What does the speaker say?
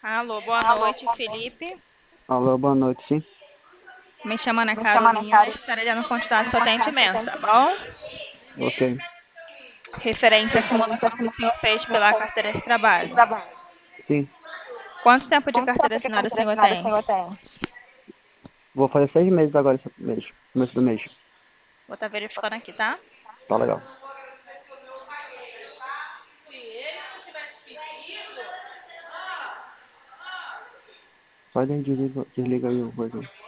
Alô, boa noite, Felipe. Alô, boa noite, sim. Me chamo Ana Carolina, estarei dando continuidade ao seu atendimento, tá bom? Ok. Referente à simulação que o senhor fez pela carteira de trabalho. Sim. Quanto tempo de carteira assinada o senhor tem? Vou fazer 6 meses agora esse mês. Começo do mês. Vou estar verificando aqui, tá? Tá legal. Sai daí, desliga aí o coisa.